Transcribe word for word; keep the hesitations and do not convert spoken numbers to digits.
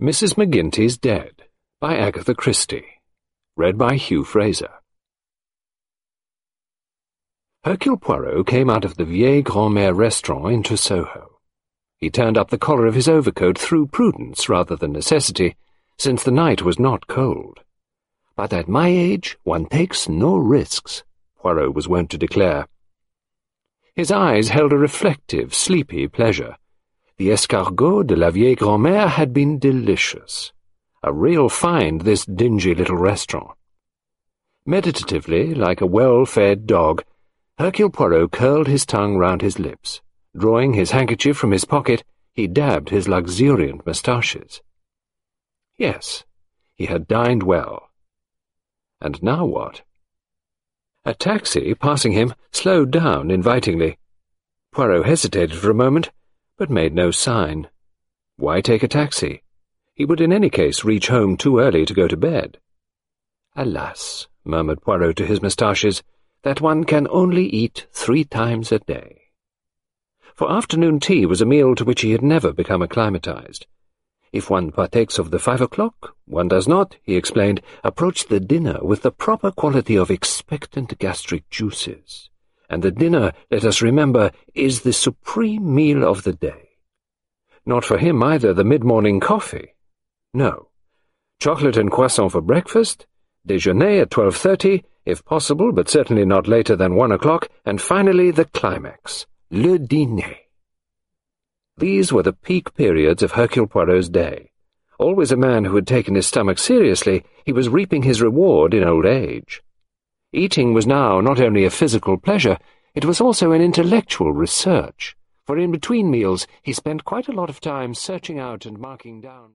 Missus McGinty's Dead by Agatha Christie. Read by Hugh Fraser. Hercule Poirot came out of the Vieille Grand-Mère restaurant into Soho. He turned up the collar of his overcoat through prudence rather than necessity, since the night was not cold. "But at my age one takes no risks," Poirot was wont to declare. His eyes held a reflective, sleepy pleasure. The escargot de la Vieille Grand-Mère had been delicious. A real find, this dingy little restaurant. Meditatively, like a well-fed dog, Hercule Poirot curled his tongue round his lips. Drawing his handkerchief from his pocket, he dabbed his luxuriant moustaches. Yes, he had dined well. And now what? A taxi, passing him, slowed down invitingly. Poirot hesitated for a moment, but made no sign. Why take a taxi? He would in any case reach home too early to go to bed. "Alas," murmured Poirot to his moustaches, "that one can only eat three times a day." For afternoon tea was a meal to which he had never become acclimatized. If one partakes of the five o'clock, one does not, he explained, approach the dinner with the proper quality of expectant gastric juices. And the dinner, let us remember, is the supreme meal of the day. Not for him either the mid-morning coffee. No. Chocolate and croissant for breakfast, déjeuner at twelve thirty, if possible, but certainly not later than one o'clock, and finally the climax, le dîner. These were the peak periods of Hercule Poirot's day. Always a man who had taken his stomach seriously, he was reaping his reward in old age. Eating was now not only a physical pleasure, it was also an intellectual research, for in between meals he spent quite a lot of time searching out and marking down